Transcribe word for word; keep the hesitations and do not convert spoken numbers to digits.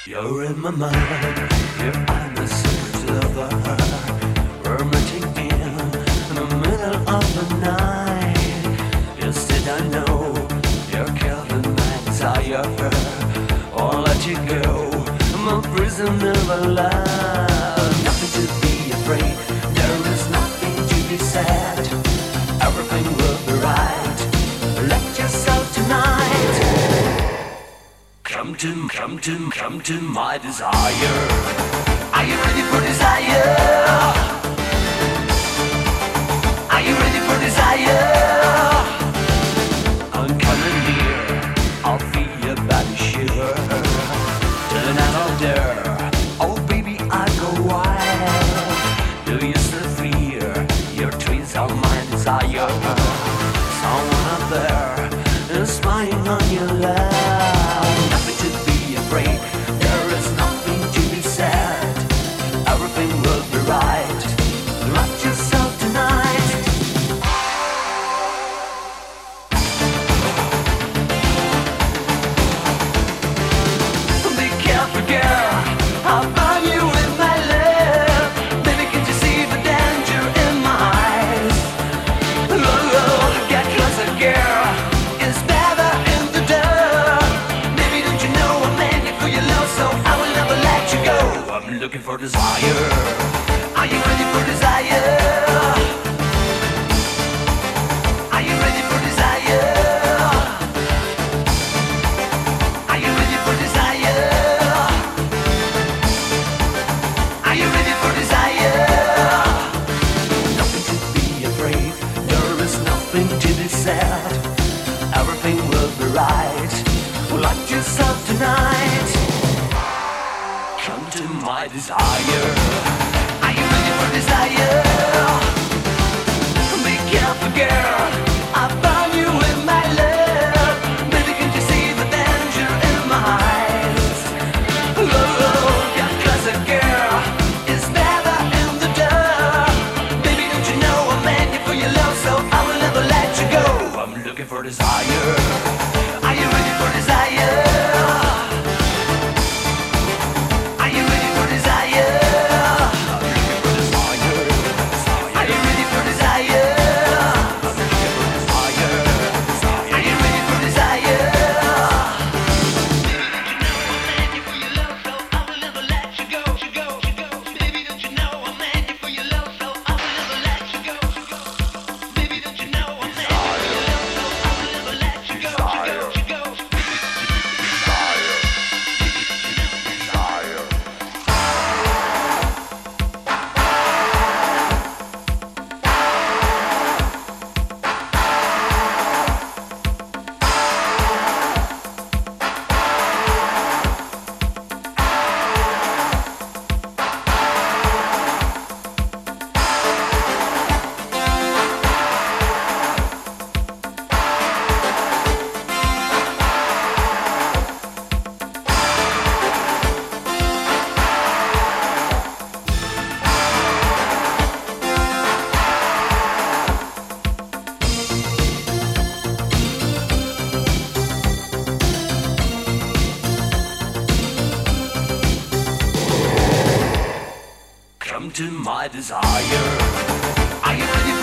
You're in my mind, yeah, I'm a secret lover, romantic in the middle of the night. Yes, did I know you're killing my desire? I'll let you go, I'm a prisoner of love. Nothing to be afraid, there is nothing to be said. Everything will be right, let yourself tonight. Come to, come to, come to my desire. Are you ready for desire? Are you ready for desire? I'm coming near, I'll feel your body shiver. Turn out all there, oh baby I go wild. Do you still fear your twins are my desire? Someone up there is spying on your love. There is nothing to be said. Everything will be right. Let yourself tonight. Be careful, girl. I'll find you with my love. Baby, can't you see the danger in my eyes? Oh, oh, get closer, girl. It's never in the dark. Baby, don't you know I'm made for your love, so I will never let you go. I'm looking for desire. Are you ready for desire? Are you ready for desire? Are you ready for desire? Are you ready for desire? Nothing to be afraid, there is nothing to be said. Everything will be right. Let yourself tonight. Come to my desire. Are you ready for desire? Be careful, girl. I found you with my love. Baby, can't you see the danger in my eyes? Oh, get closer, girl. It's never in the dark. Baby, don't you know I'm made for your love, so I will never let you go. I'm looking for desire. Are you ready for desire? Come to my desire. Are you ready for